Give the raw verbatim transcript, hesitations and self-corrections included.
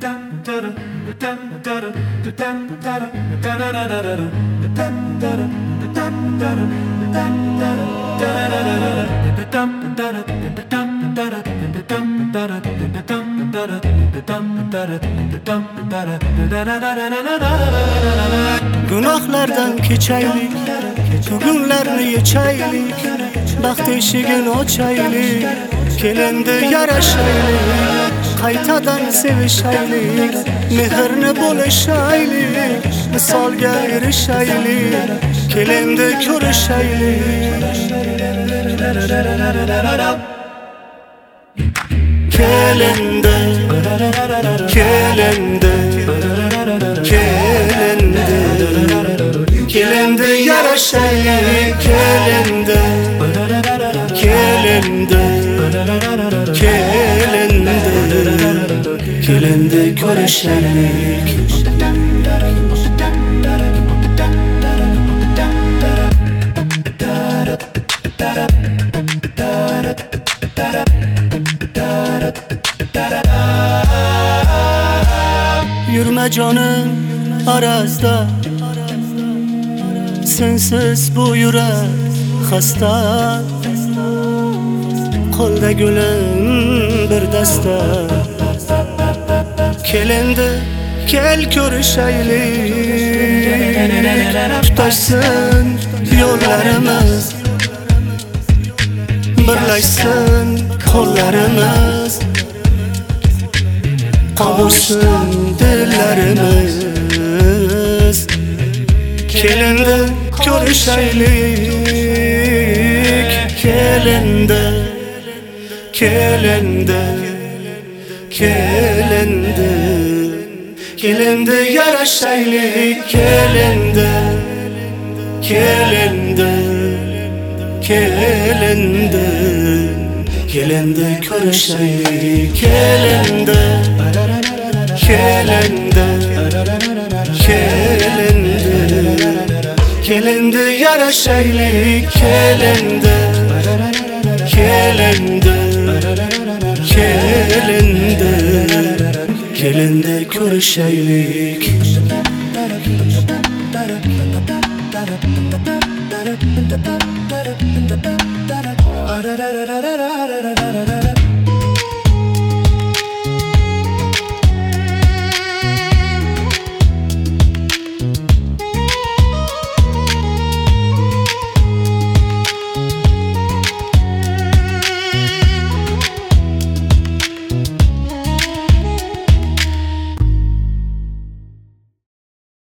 Günahlardan keçaylik, bugünlerini yechaylik, baxt eshigini ochaylik, kelindi yarashaylik, qaytadan sevishaylik, mehrni bo'lishaylik, misolga erishaylik, kelindi ko'rishaylik. Kelindi, kelindi, kelindi, kelindi yarashaylik, kelindi, kelindi, kelindi, kelindi ko'rishaylik. Yurma jonim arazda, sensiz bu yurak xasta, qo'lda gulim bir dasta. Kelindi, kel ko'rishaylik, tutashsin yo'llarimiz, birlashsin qo'llarimiz, qavuşsun dillerimiz. Kelindi ko'rishaylik, kelindi, kelindi, kelindi, kelindi yarashaylik, kelindi, kelindi, kelindi, kelindi ko'rishaylik, kelindi, kelindi, kelindi, kelindi yarashaylik, kelindi, kelindi, kelindi, kelindi ko'rishaylik. Da da da da da da da da da da da da da da da